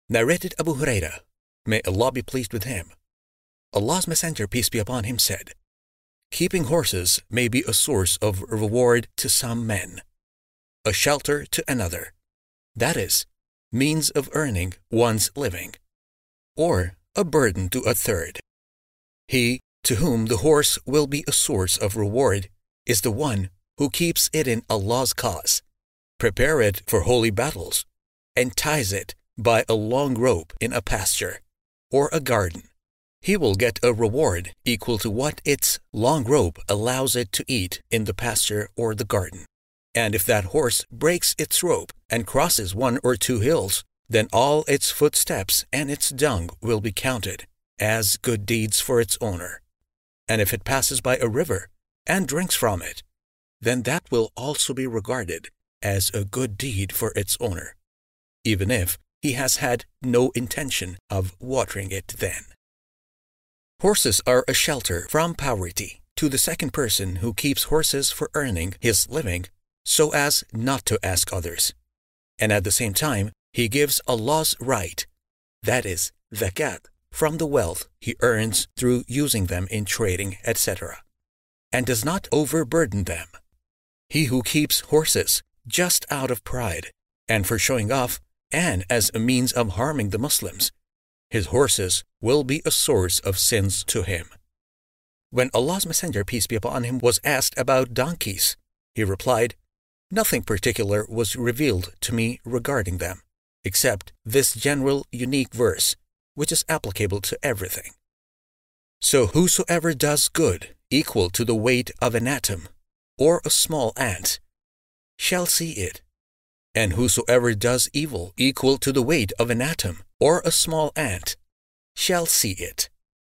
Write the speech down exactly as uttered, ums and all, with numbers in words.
Narrated Abu Huraira, may Allah be pleased with him. Allah's Messenger, peace be upon him, said, "Keeping horses may be a source of reward to some men, a shelter to another, that is, means of earning one's living, or a burden to a third. He to whom the horse will be a source of reward is the one who keeps it in Allah's cause, prepare it for holy battles, and ties it by a long rope in a pasture or a garden. He will get a reward equal to what its long rope allows it to eat in the pasture or the garden. And if that horse breaks its rope and crosses one or two hills, then all its footsteps and its dung will be counted as good deeds for its owner. And if it passes by a river and drinks from it, then that will also be regarded as a good deed for its owner, even if he has had no intention of watering it then." Horses are a shelter from poverty to the second person who keeps horses for earning his living so as not to ask others. And at the same time, he gives Allah's right, that is, zakat, from the wealth he earns through using them in trading, et cetera, and does not overburden them. He who keeps horses just out of pride and for showing off and as a means of harming the Muslims, his horses will be a source of sins to him. When Allah's Messenger, peace be upon him, was asked about donkeys, he replied, "Nothing particular was revealed to me regarding them, except this general unique verse, which is applicable to everything. So whosoever does good equal to the weight of an atom, or a small ant, shall see it. And whosoever does evil equal to the weight of an atom, or a small ant, shall see it."